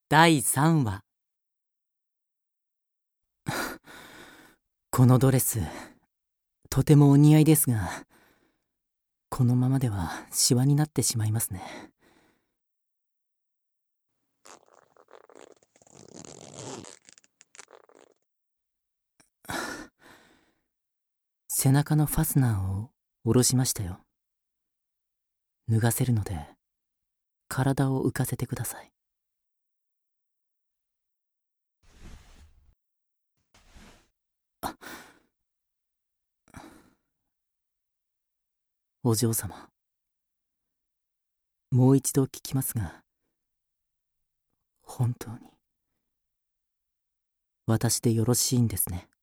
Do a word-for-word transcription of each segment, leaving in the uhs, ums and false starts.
だいさんわ。このドレス、とてもお似合いですが、このままではシワになってしまいますね。背中のファスナーを下ろしましたよ。脱がせるので、体を浮かせてください。あ、お嬢様、もう一度聞きますが、本当に私でよろしいんですね。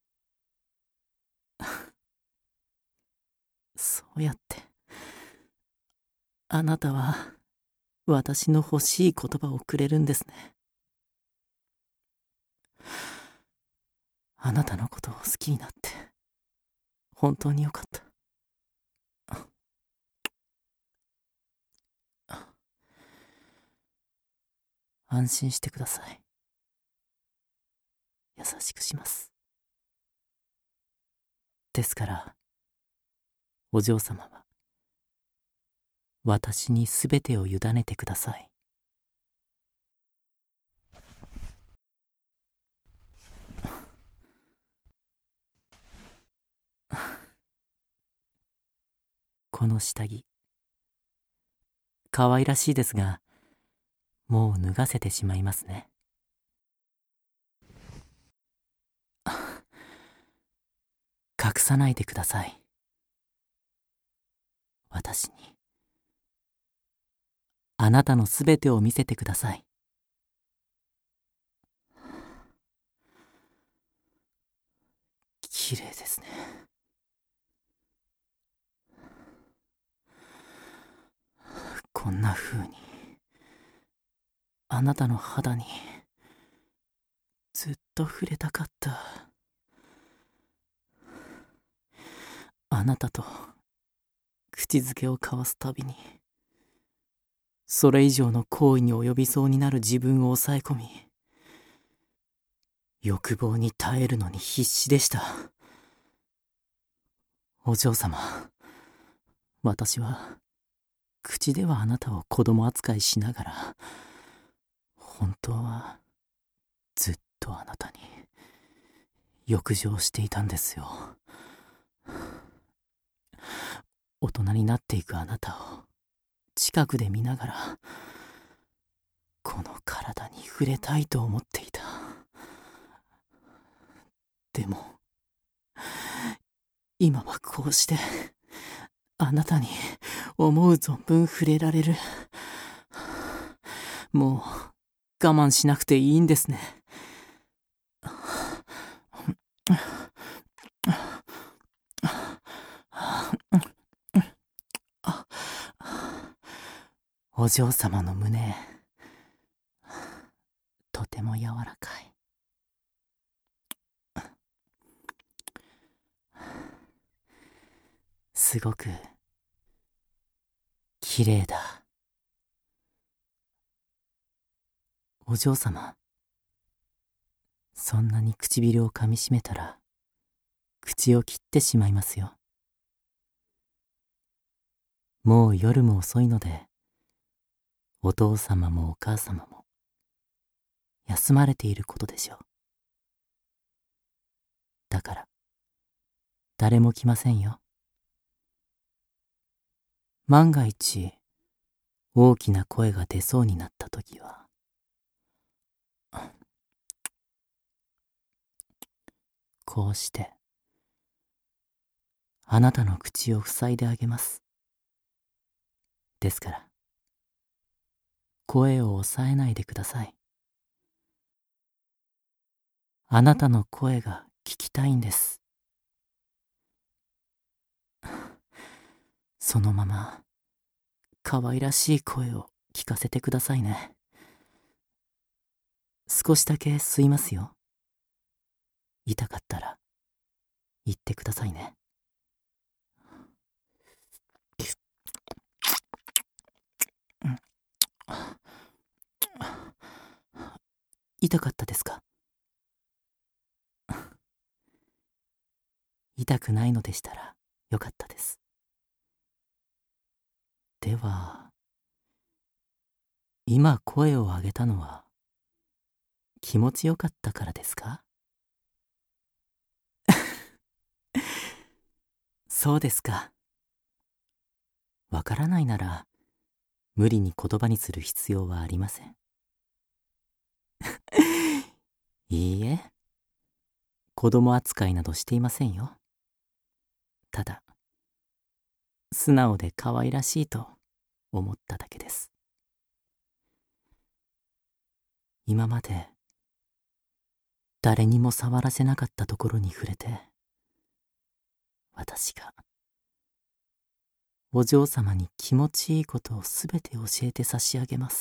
そうやって、あなたは私の欲しい言葉をくれるんですね。あなたのことを好きになって本当によかった。安心してください。優しくします。ですからお嬢様は私にすべてを委ねてください。この下着、可愛らしいですが、もう脱がせてしまいますね。隠さないでください。私にあなたのすべてを見せてください。綺麗ですね。こんな風にあなたの肌にずっと触れたかった。あなたと口づけを交わすたびにそれ以上の行為に及びそうになる自分を抑え込み、欲望に耐えるのに必死でした。お嬢様、私は口ではあなたを子供扱いしながら、本当はずっとあなたに欲情していたんですよ。大人になっていくあなたを近くで見ながら、この体に触れたいと思っていた。でも今はこうしてあなたに思う存分触れられる。もう我慢しなくていいんですね。お嬢様の胸、とても柔らかい。すごく綺麗だ。お嬢様、そんなに唇を噛みしめたら口を切ってしまいますよ。もう夜も遅いので、お父様もお母様も休まれていることでしょう。だから誰も来ませんよ。万が一大きな声が出そうになったときは、こうしてあなたの口を塞いであげます。ですから声を抑えないでください。あなたの声が聞きたいんです。そのまま可愛らしい声を聞かせてくださいね。少しだけ吸いますよ。痛かったら言ってくださいね。 痛かったですか？痛くないのでしたらよかったです。では、今声を上げたのは気持ちよかったからですか？そうですか。わからないなら無理に言葉にする必要はありません。いいえ、子供扱いなどしていませんよ。ただ、素直で可愛らしいと思っただけです。今まで誰にも触らせなかったところに触れて、私がお嬢様に気持ちいいことをすべて教えて差し上げます。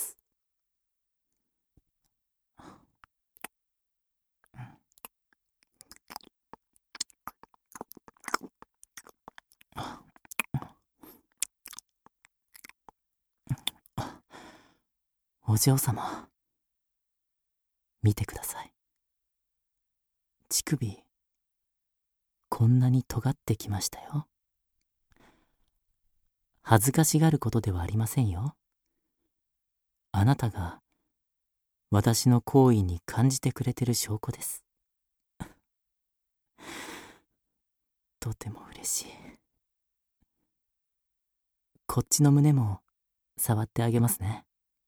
お嬢様、見てください。乳首、こんなに尖ってきましたよ。恥ずかしがることではありませんよ。あなたが私の行為に感じてくれてる証拠です。とても嬉しい。こっちの胸も触ってあげますね。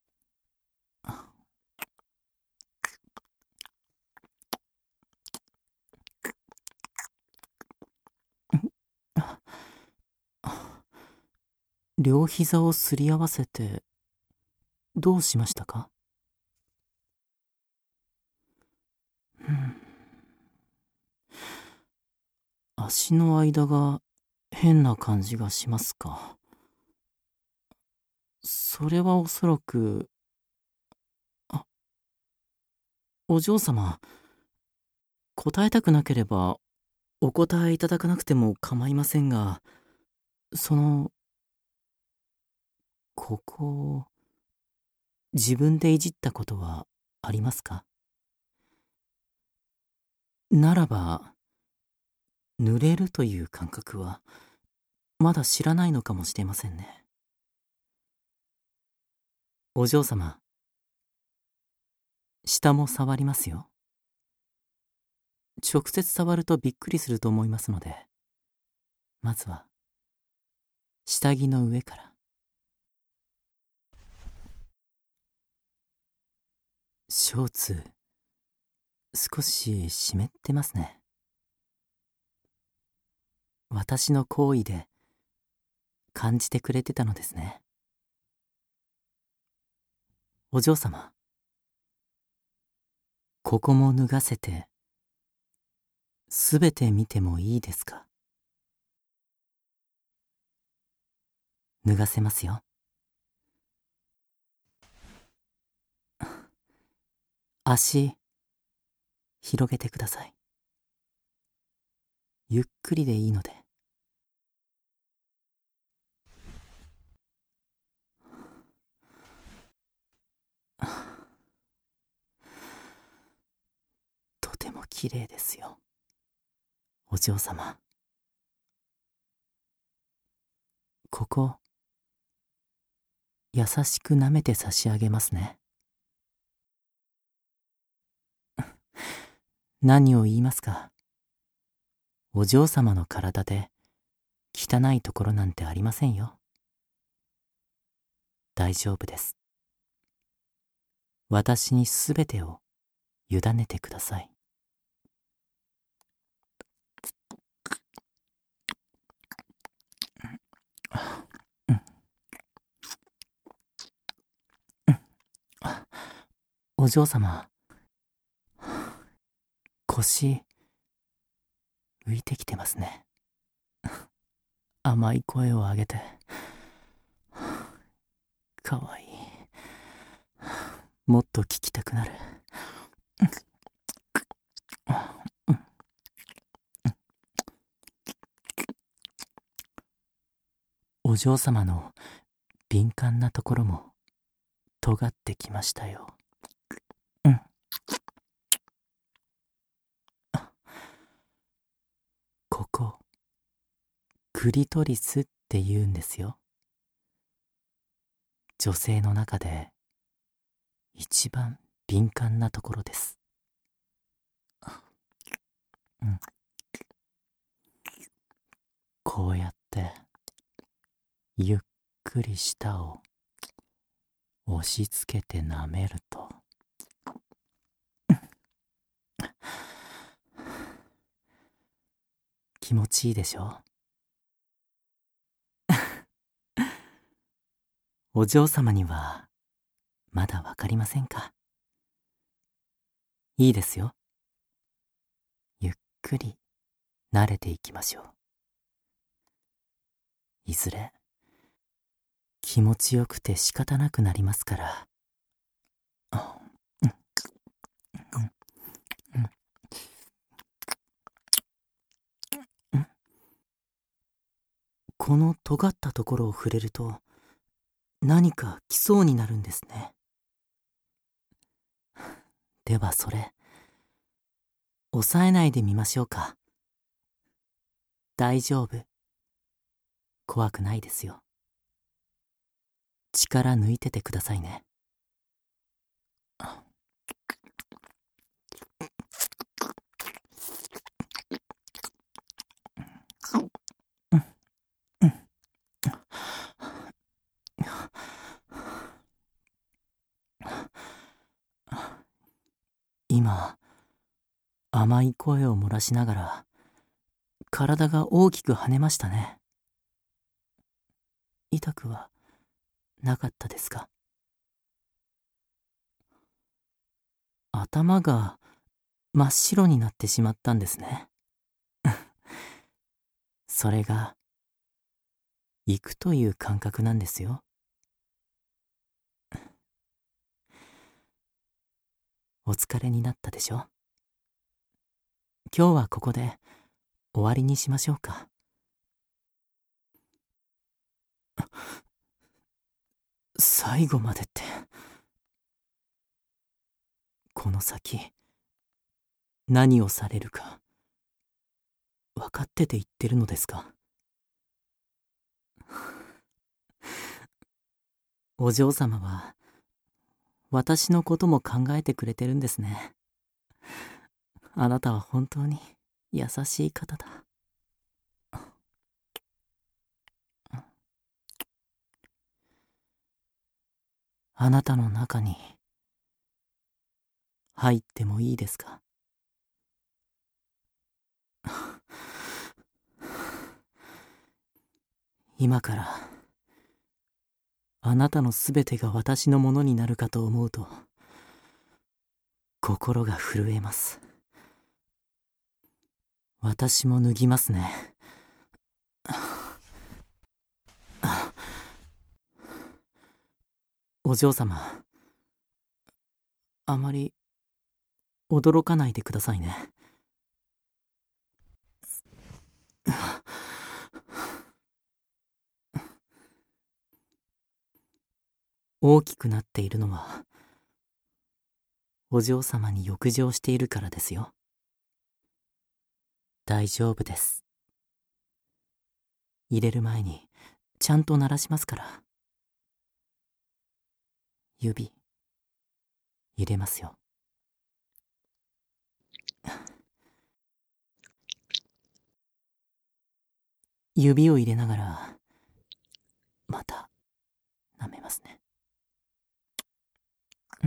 両膝をすり合わせてどうしましたか？うん、足の間が変な感じがしますか？それはおそらく、あ、お嬢様、答えたくなければお答えいただかなくても構いませんが、その、ここを自分でいじったことはありますか？ならば、濡れるという感覚はまだ知らないのかもしれませんね。お嬢様、下も触りますよ。直接触るとびっくりすると思いますので、まずは下着の上から。ショーツ、少し湿ってますね。私の行為で感じてくれてたのですね。お嬢様、ここも脱がせてすべて見てもいいですか？脱がせますよ。足広げてください。ゆっくりでいいので。とても綺麗ですよ、お嬢様。ここ優しく舐めて差し上げますね。何を言いますか。お嬢様の体で汚いところなんてありませんよ。大丈夫です。私にすべてを委ねてください。お嬢様、腰浮いてきてますね。甘い声を上げて、かわいい。もっと聞きたくなる。お嬢様の敏感なところも尖ってきましたよ。うん。 クリトリスって言うんですよ。女性の中で一番敏感なところです。うん、こうやってゆっくり舌を押し付けて舐めると気持ちいいでしょ。お嬢様にはまだわかりませんか？いいですよ。ゆっくり慣れていきましょう。いずれ気持ちよくて仕方なくなりますから。この尖ったところを触れると何か来そうになるんですね。ではそれ抑えないでみましょうか。大丈夫。怖くないですよ。力抜いててくださいね。今、甘い声を漏らしながら体が大きく跳ねましたね。痛くはなかったですか？頭が真っ白になってしまったんですね。それが行くという感覚なんですよ。お疲れになったでしょ。今日はここで終わりにしましょうか。最後までって、この先何をされるか分かってて言ってるのですか？お嬢様は私のことも考えてくれてるんですね。あなたは本当に優しい方だ。あなたの中に入ってもいいですか？今からあなたのすべてが私のものになるかと思うと心が震えます。私も脱ぎますね。お嬢様、あまり驚かないでくださいね。大きくなっているのはお嬢様に浴場しているからですよ。大丈夫です。入れる前にちゃんと鳴らしますから。指入れますよ。指を入れながらまた舐めますね。うん、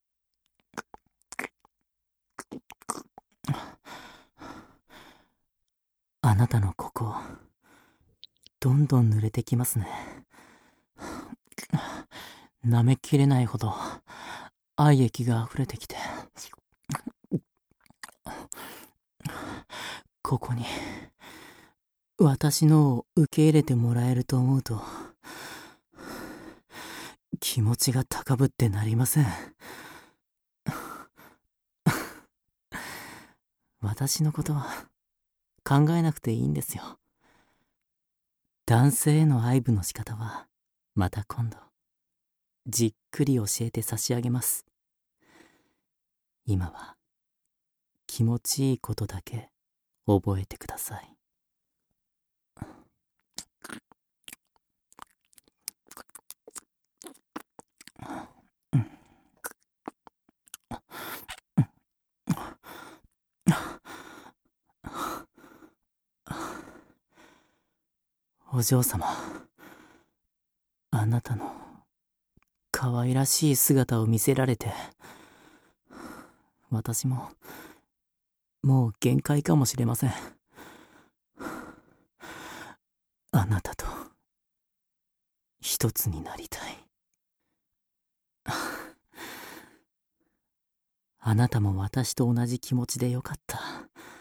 あなたのここどんどん濡れてきますね。舐めきれないほど愛液が溢れてきて、ここに私のを受け入れてもらえると思うと気持ちが高ぶってなりません。私のことは考えなくていいんですよ。男性への愛撫の仕方はまた今度じっくり教えて差し上げます。今は気持ちいいことだけ覚えてください。 お嬢様、あなたの可愛らしい姿を見せられて、私ももう限界かもしれません。あなたと一つになりたい。あなたも私と同じ気持ちでよかった。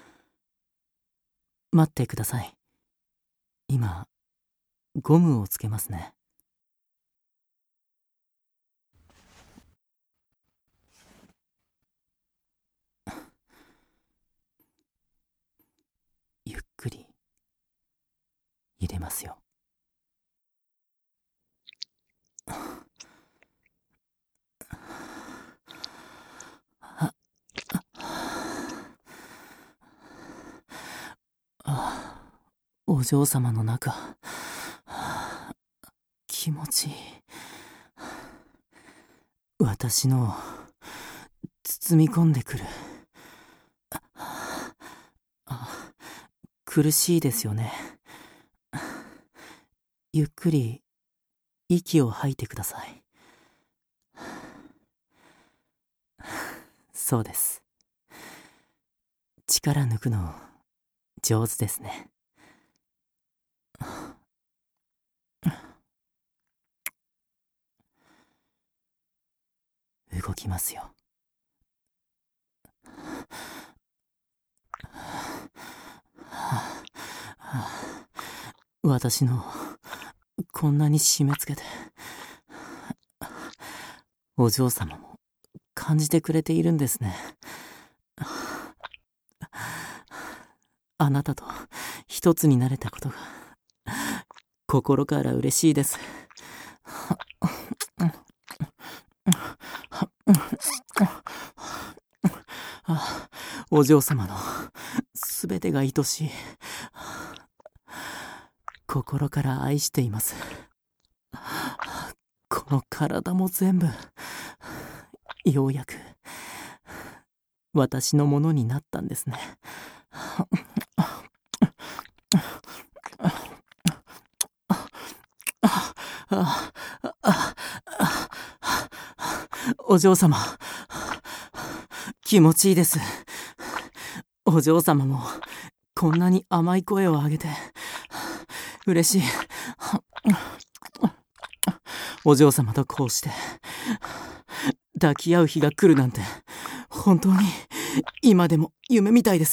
待ってください。今ゴムをつけますね。ゆっくり入れますよ。ああ、お嬢様の中、気持ちいい。私の包み込んでくる。あ、苦しいですよね。ゆっくり息を吐いてください。そうです。力抜くの上手ですね。動きますよ。私のこんなに締め付けて、お嬢様も感じてくれているんですね。あなたと一つになれたことが心から嬉しいです。あ、お嬢様のすべてが愛しい。心から愛しています。この体も全部ようやく私のものになったんですね。お嬢様、気持ちいいです。お嬢様もこんなに甘い声を上げて嬉しい。お嬢様とこうして抱き合う日が来るなんて本当に今でも夢みたいです。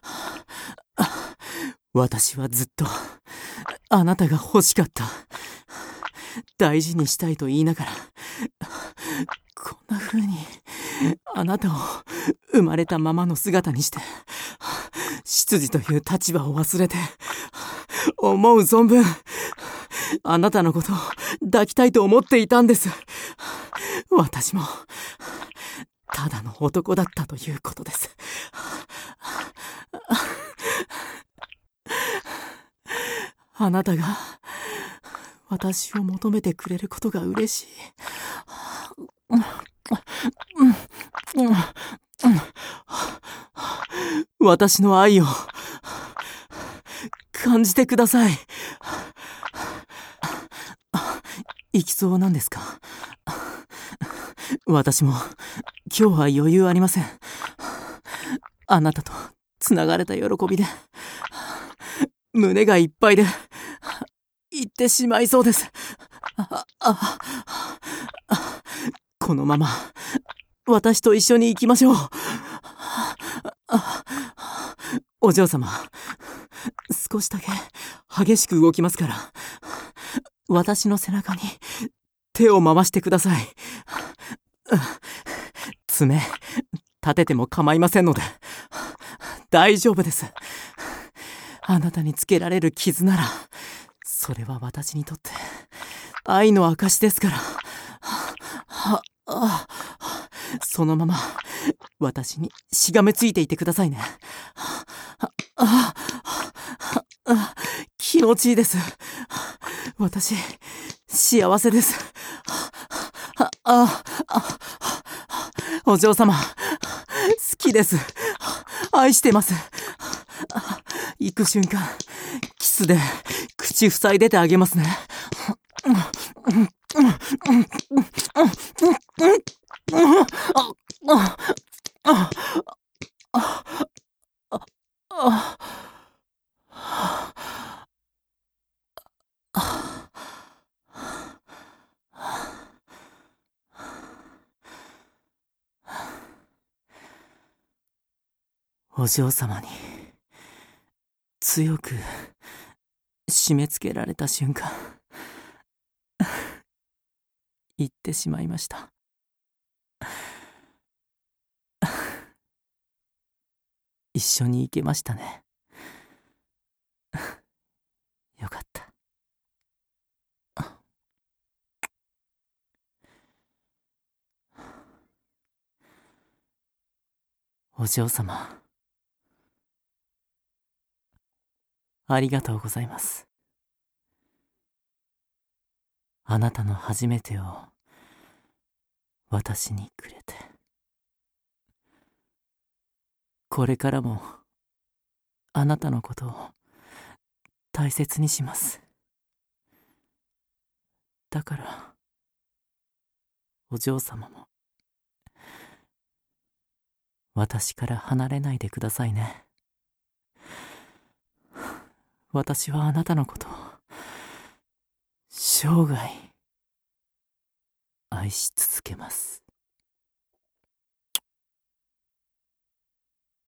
私はずっとあなたが欲しかった。大事にしたいと言いながら、こんな風にあなたを生まれたままの姿にして、執事という立場を忘れて、思う存分あなたのことを抱きたいと思っていたんです。私もただの男だったということです。あなたが私を求めてくれることが嬉しい。私の愛を感じてください。行きそうなんですか？私も今日は余裕ありません。あなたとつながれた喜びで胸がいっぱいで行ってしまいそうです。あああ、このまま私と一緒に行きましょう。お嬢様、少しだけ激しく動きますから、私の背中に手を回してください。爪立てても構いませんので大丈夫です。あなたにつけられる傷なら、それは私にとって愛の証ですから。そのまま私にしがめついていてくださいね。気持ちいいです。私幸せです。お嬢様、好きです。愛してます。行く瞬間、キスで口口塞いでてあげますね。お嬢様に強く締め付けられた瞬間、言ってしまいました。一緒に行けましたね。よかった。お嬢様、ありがとうございます。あなたの初めてを私にくれて。これからもあなたのことを大切にします。だからお嬢様も私から離れないでくださいね。私はあなたのことを生涯愛し続けます。